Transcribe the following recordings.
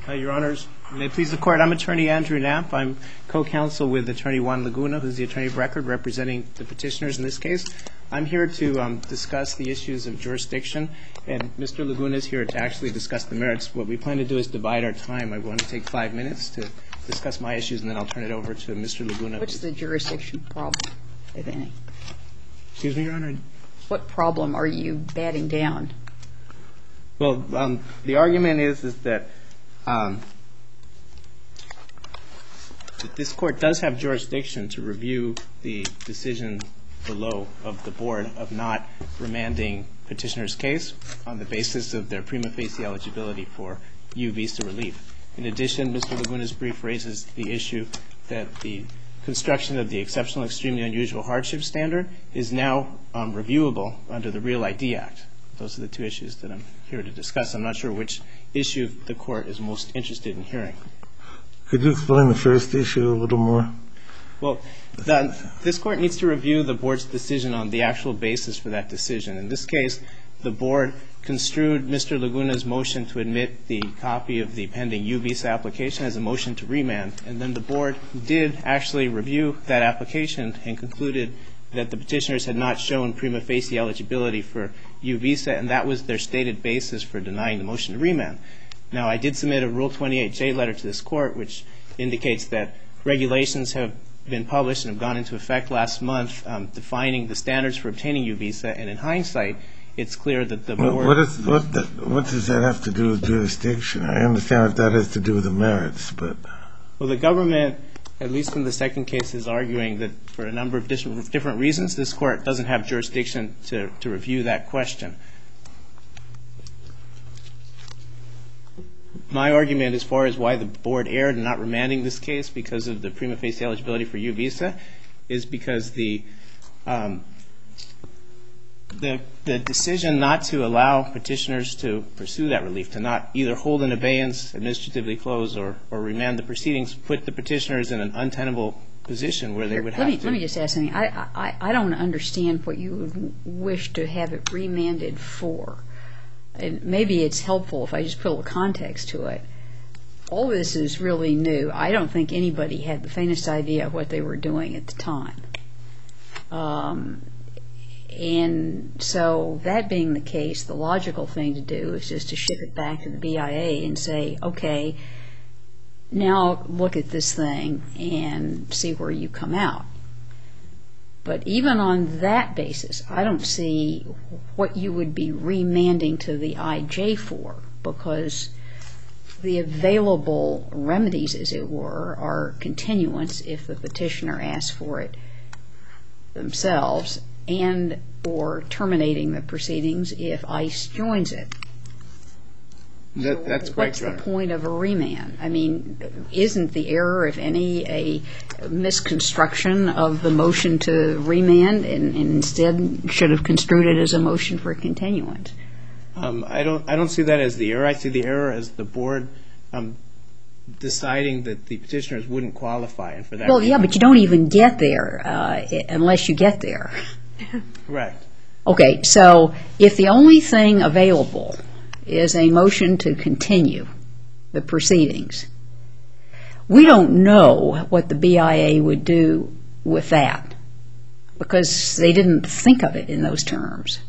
Your Honors, may it please the Court, I'm Attorney Andrew Knapp. I'm co-counsel with Attorney Juan Laguna, who's the Attorney of Record representing the petitioners in this case. I'm here to discuss the issues of jurisdiction, and Mr. Laguna is here to actually discuss the merits. What we plan to do is divide our time. I want to take 5 minutes to discuss my issues, and then I'll turn it over to Mr. Laguna. What's the jurisdiction problem, if any? Excuse me, Your Honor? What problem are you batting down? Well, the argument is that this Court does have jurisdiction to review the decision below of the Board of not remanding petitioner's case on the basis of their prima facie eligibility for U visa relief. In addition, Mr. Laguna's brief raises the issue that the construction of the exceptional, extremely unusual hardship standard is now reviewable under the Real ID Act. Those are the two issues that I'm here to discuss. I'm not sure which issue the Court is most interested in hearing. Could you explain the first issue a little more? Well, this Court needs to review the Board's decision on the actual basis for that decision. In this case, the Board construed Mr. Laguna's motion to admit the copy of the pending U visa application as a motion to remand, and then the Board did actually review that application and concluded that the petitioners had not shown prima facie eligibility for U visa, and that was their stated basis for denying the motion to remand. Now, I did submit a Rule 28J letter to this Court, which indicates that regulations have been published and have gone into effect last month defining the standards for obtaining U visa, and in hindsight, it's clear that the Board... What does that have to do with jurisdiction? I understand what that has to do with the merits, but... Well, the government, at least in the second case, is arguing that for a number of different reasons, this Court doesn't have jurisdiction to review that question. My argument as far as why the Board erred in not remanding this case because of the prima facie eligibility for U visa is because the decision not to allow petitioners to pursue that relief, to not either hold in abeyance, administratively close, or remand the proceedings, put the petitioners in an untenable position where they would have to... Let me just ask something. I don't understand what you would wish to have it remanded for. And maybe it's helpful if I just put a little context to it. All this is really new. I don't think anybody had the faintest idea of what they were doing at the time. And so that being the case, the logical thing to do is just to ship it back to the BIA and say, okay, now look at this thing and see where you come out. But even on that basis, I don't see what you would be remanding to the IJ for, because the available remedies, as it were, are continuance if the petitioner asks for it themselves, and or terminating the proceedings if ICE joins it. That's correct, Your Honor. What's the point of a remand? I mean, isn't the error, if any, a misconstruction of the motion to remand, and instead should have construed it as a motion for continuance? I don't see that as the error. I see the error as the Board deciding that the petitioners wouldn't qualify, and for that reason... Well, yeah, but you don't even get there unless you get there. Correct. Okay, so if the only thing available is a motion to continue the proceedings, we don't know what the BIA would do with that, because they didn't think of it in those terms.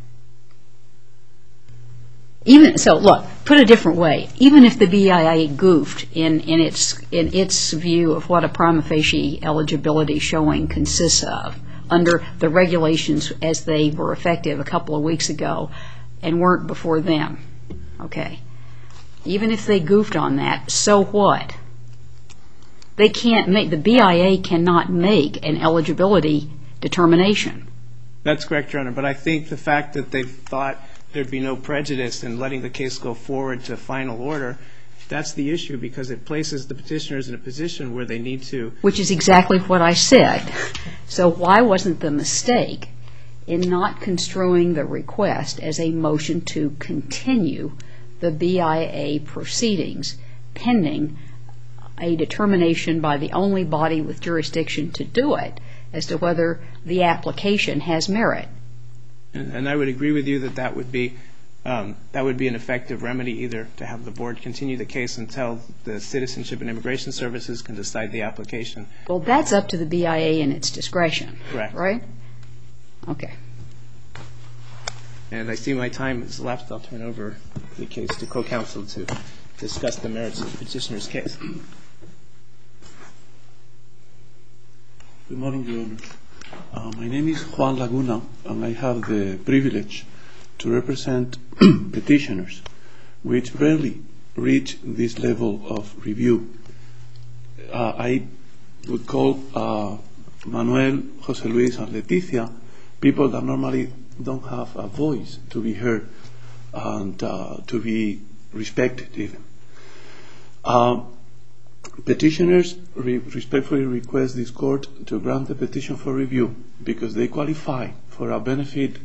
So look, put it a different way. Even if the BIA goofed in its view of what a prima facie eligibility showing consists of, under the regulations as they were effective a couple of weeks ago and weren't before them, okay, even if they goofed on that, so what? They can't make, the BIA cannot make an eligibility determination. That's correct, Your Honor, but I think the fact that they thought there'd be no prejudice in letting the case go forward to final order, that's the issue, because it places the petitioners in a position where they need to... Which is exactly what I said. So why wasn't the mistake in not construing the request as a motion to continue the BIA proceedings pending a determination by the only body with jurisdiction to do it as to whether the application has merit? And I would agree with you that that would be that would be an effective remedy, either to have the board continue the case until the Citizenship and Immigration Services can decide the application. Well, that's up to the BIA in its discretion. Correct. Right? Okay. And I see my time has left. I'll turn over the case to co-counsel to discuss the merits of the petitioner's case. Good morning, Your Honor. My name is Juan Laguna, and I have the privilege to represent petitioners which rarely reach this level of review. I would call Manuel, Jose Luis, and Leticia people that normally don't have a voice to be heard and to be respected even. Petitioners respectfully request this court to grant the petition for review because they qualify for a benefit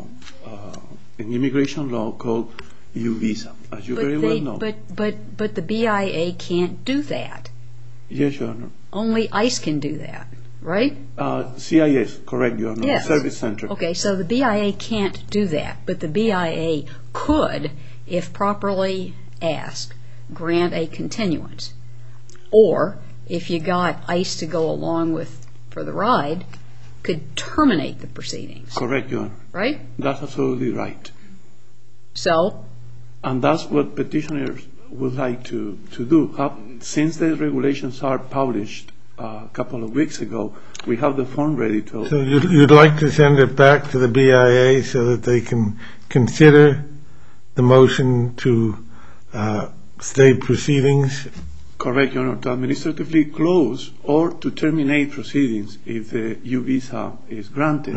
in immigration law called U-Visa, as you very well know. But the BIA can't do that. Yes, Your Honor. Only ICE can do that, right? CIS, correct, Your Honor. Yes. Service Center. Okay, so the BIA can't do that, but the BIA could, if properly asked, grant a continuance. Or, if you got ICE to go along with for the ride, could terminate the proceedings. Correct, Your Honor. Right? That's absolutely right. So? And that's what petitioners would like to do. Since the regulations are published a couple of weeks ago, we have the form ready to... So you'd like to send it back to the BIA so that they can consider the motion to stay proceedings? Correct, Your Honor. To administratively close or to terminate proceedings if the U-Visa is granted.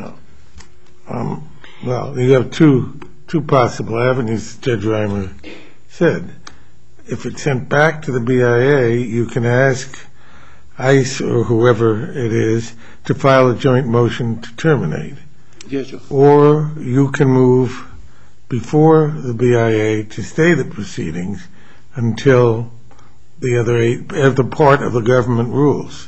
No. Well, you have two possible avenues, Judge Reimer said. If it's sent back to the BIA, you can ask ICE or whoever it is to file a joint motion to terminate. Yes, Your Honor. Or you can move before the BIA to stay the proceedings until the other part of the government rules.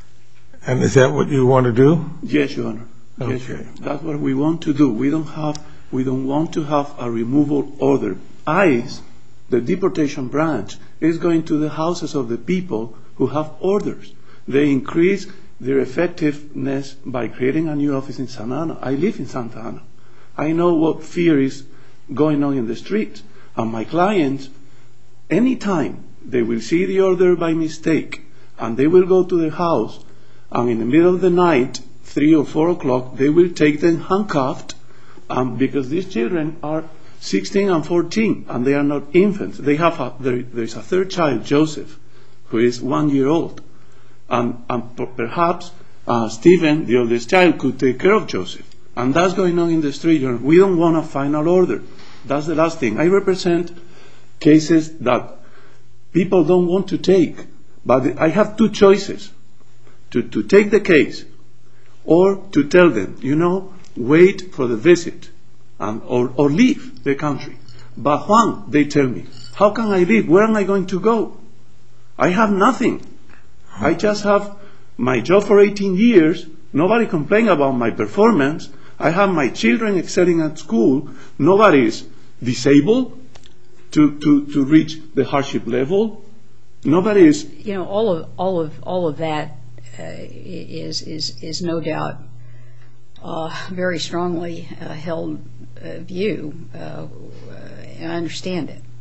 And is that what you want to do? Yes, Your Honor. Okay. Yes, Your Honor. That's what we want to do. We don't want to have a removal order. ICE, the deportation branch, is going to the houses of the people who have orders. They increase their effectiveness by creating a new office in Santa Ana. I live in Santa Ana. I know what fear is going on in the streets. And my clients, anytime they will see the order by mistake and they will go to the house, and in the middle of the night, 3 or 4 o'clock, they will take them handcuffed because these children are 16 and 14 and they are not infants. There's a third child, Joseph, who is 1 year old. And perhaps Stephen, the oldest child, could take care of Joseph. And that's going on in the street. We don't want a final order. That's the last thing. I represent cases that people don't want to take. But I have two choices. To take the case or to tell them, wait for the visit or leave the country. But Juan, they tell me, how can I leave? Where am I going to go? I have nothing. I just have my job for 18 years. Nobody complained about my performance. I have my children excelling at school. Nobody is disabled to reach the hardship level. Nobody is... all of that is no doubt very strongly held view, and I understand it.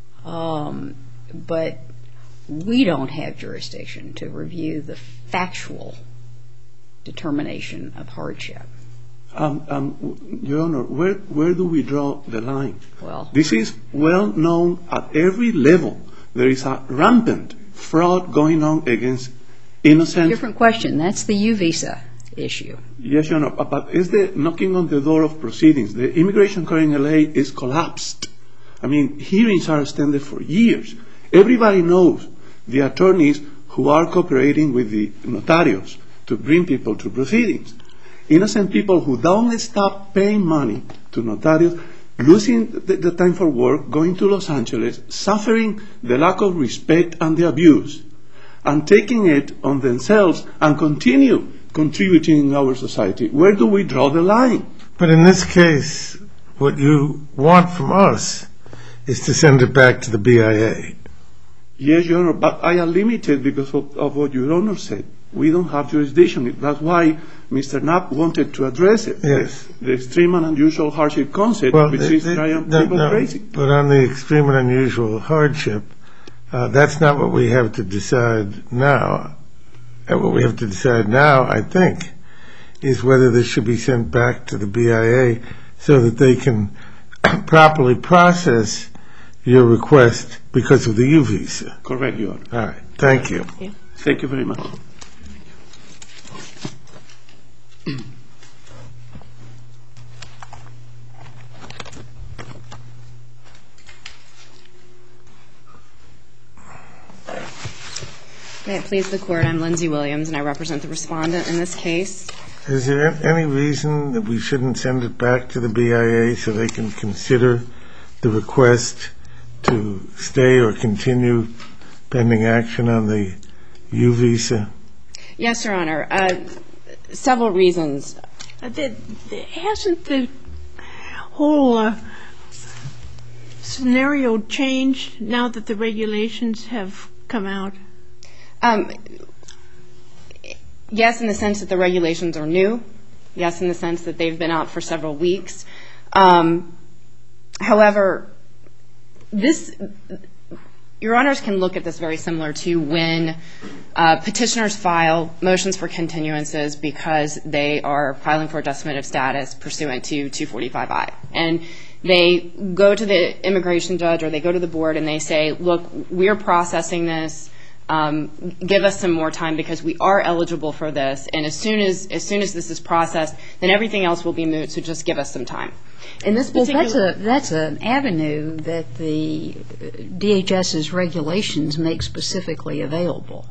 But we don't have jurisdiction to review the factual determination of hardship. Your Honor, where do we draw the line? Well, this is well known at every level. There is a rampant fraud going on against innocent... Different question. That's the U-Visa issue. Yes, Your Honor, but it's the knocking on the door of proceedings. The immigration court in LA is collapsed. I mean, hearings are extended for years. Everybody knows the attorneys who are cooperating with the notarios to bring people to proceedings. Innocent people who don't stop paying money to notarios, losing the time for work, going to Los Angeles, suffering the lack of respect and the abuse, and taking it on themselves and continue contributing in our society. Where do we draw the line? But in this case, what you want from us is to send it back to the BIA. Yes, Your Honor, but I am limited because of what Your Honor said. We don't have jurisdiction. That's why Mr. Knapp wanted to address it. Yes. The extreme and unusual hardship concept, which is driving people crazy. But on the extreme and unusual hardship, that's not what we have to decide now. What we have to decide now, I think, is whether this should be sent back to the BIA so that they can properly process your request because of the U visa. Correct, Your Honor. All right. Thank you. Thank you very much. May it please the Court, I'm Lindsay Williams, and I represent the respondent in this case. Is there any reason that we shouldn't send it back to the BIA so they can consider the request to stay or continue pending action on the U visa? Yes, Your Honor. Several reasons. Hasn't the whole scenario changed now that the regulations have come out? Yes, in the sense that the regulations are new. Yes, in the sense that they've been out for several weeks. However, Your Honors can look at this very similar to when petitioners file motions for continuances because they are filing for adjustment of status pursuant to 245I. And they go to the immigration judge or they go to the board and they say, look, we're processing this. Give us some more time because we are eligible for this, and as soon as this is processed, then everything else will be moot. So just give us some time. In this particular, that's an avenue that the DHS's regulations make specifically available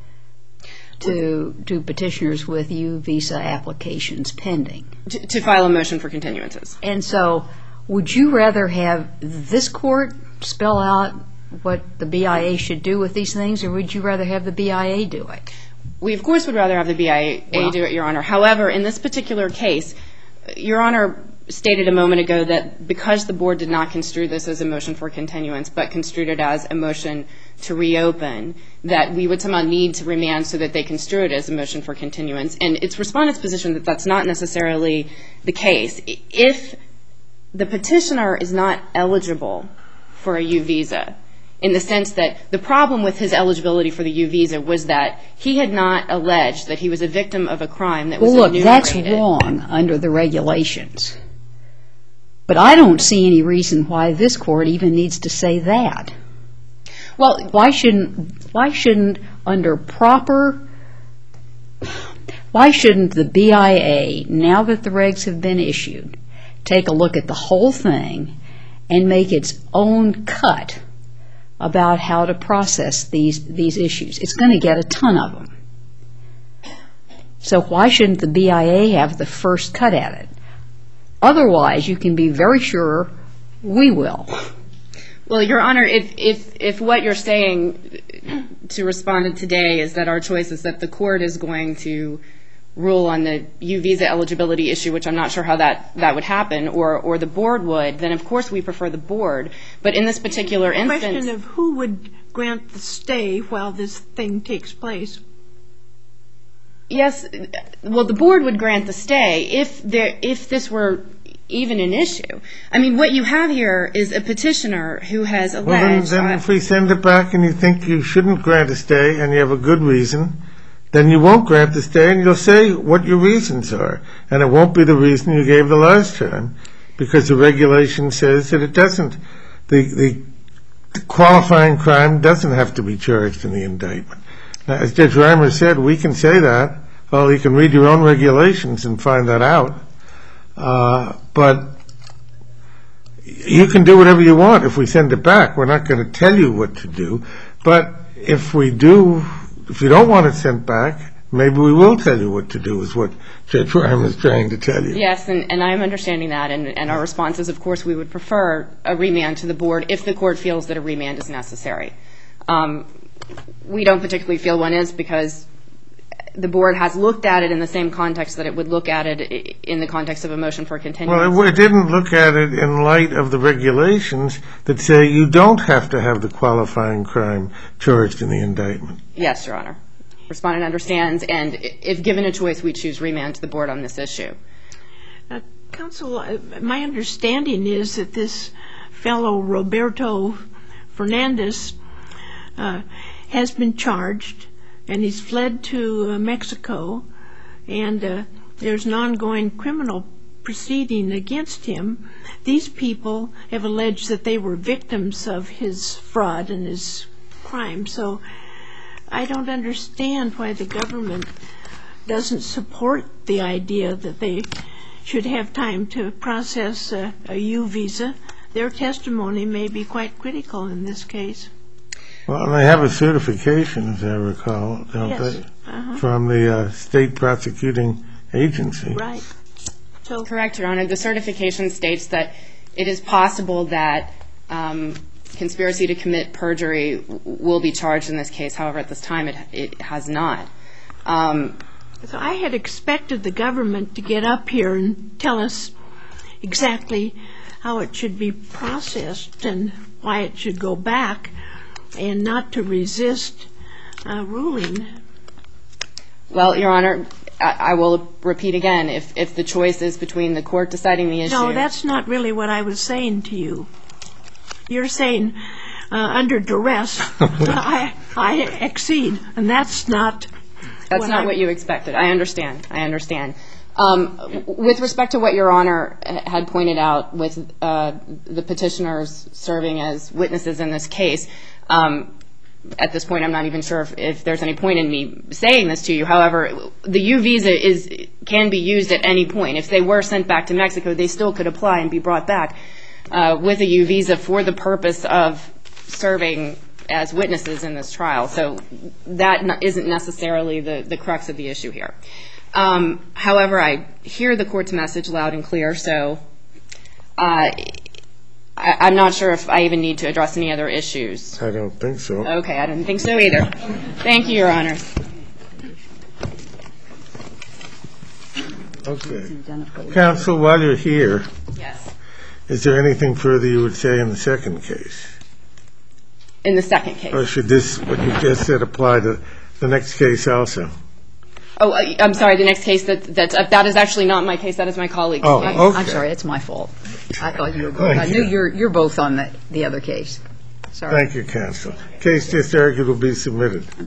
to petitioners with U visa applications pending. To file a motion for continuances. And so, would you rather have this court spell out what the BIA should do with these things, or would you rather have the BIA do it? We, of course, would rather have the BIA do it, Your Honor. However, in this particular case, Your Honor stated a moment ago that because the board did not construe this as a motion for continuance, but construed it as a motion to reopen, that we would somehow need to remand so that they construe it as a motion for continuance. And it's respondent's position that that's not necessarily the case. If the petitioner is not eligible for a U visa, in the sense that the problem with his eligibility for the U visa was that he had not alleged that he was a victim of a crime that was enumerated. Well, look, that's wrong under the regulations. But I don't see any reason why this court even needs to say that. Well, why shouldn't the BIA, now that the regs have been issued, take a look at the whole thing and make its own cut about how to process these issues? It's going to get a ton of them. So why shouldn't the BIA have the first cut at it? Otherwise, you can be very sure we will. Well, Your Honor, if what you're saying to respondent today is that our choice is that the court is going to rule on the U visa eligibility issue, which I'm not sure how that would happen, or the board would, then of course we prefer the board. But in this particular instance... The question of who would grant the stay while this thing takes place. Yes, well, the board would grant the stay if this were even an issue. I mean, what you have here is a petitioner who has alleged... Well, then if we send it back and you think you shouldn't grant a stay and you have a good reason, then you won't grant the stay and you'll say what your reasons are. And it won't be the reason you gave the last time, because the regulation says that it doesn't. The qualifying crime doesn't have to be charged in the indictment. Now, as Judge Reimer said, we can say that. Well, you can read your own regulations and find that out. But you can do whatever you want if we send it back. We're not going to tell you what to do. But if we do, if you don't want it sent back, maybe we will tell you what to do, is what Judge Reimer is trying to tell you. Yes, and I'm understanding that. And our response is, of course, we would prefer a remand to the board if the court feels that a remand is necessary. We don't particularly feel one is because the board has looked at it in the same context that it would look at it in the context of a motion for continuance. Well, it didn't look at it in light of the regulations that say you don't have to have the qualifying crime charged in the indictment. Yes, Your Honor. Respondent understands, and if given a choice, we choose remand to the board on this issue. Counsel, my understanding is that this fellow Roberto Fernandez has been charged, and he's fled to Mexico, and there's an ongoing criminal proceeding against him. These people have alleged that they were victims of his fraud and his crime, so I don't understand why the government doesn't support the idea that they should have time to process a U visa. Their testimony may be quite critical in this case. Well, they have a certification, as I recall, don't Yes. they, from the state prosecuting agency. Right. So Correct, Your Honor. The certification states that it is possible that conspiracy to commit perjury will be charged in this case. However, at this time, it has not. So I had expected the government to get up here and tell us exactly how it should be processed and why it should go back, and not to resist ruling. Well, Your Honor, I will repeat again, if the choice is between the court deciding the issue. No, that's not really what I was saying to you. You're saying under duress, I exceed, and that's not. That's not what you expected. I understand. With respect to what Your Honor had pointed out with the petitioners serving as witnesses in this case, at this point I'm not even sure if there's any point in me saying this to you. However, the U visa can be used at any point. If they were sent back to Mexico, they still could apply and be brought back with a U visa for the purpose of serving as witnesses in this trial. So that isn't necessarily the crux of the issue here. However, I hear the court's message loud and clear, so I'm not sure if I even need to address any other issues. I don't think so. Okay, I didn't think so either. Thank you, Your Honor. Okay. Counsel, while you're here, Yes. is there anything further you would say in the second case? In the second case. Or should this, what you just said, apply to the next case also? Oh, I'm sorry, the next case, that is actually not my case, that is my colleague's. Oh, okay. I'm sorry, it's my fault. I thought you were both. I knew you're both on the other case. Sorry. Thank you, counsel. Case just argued will be submitted.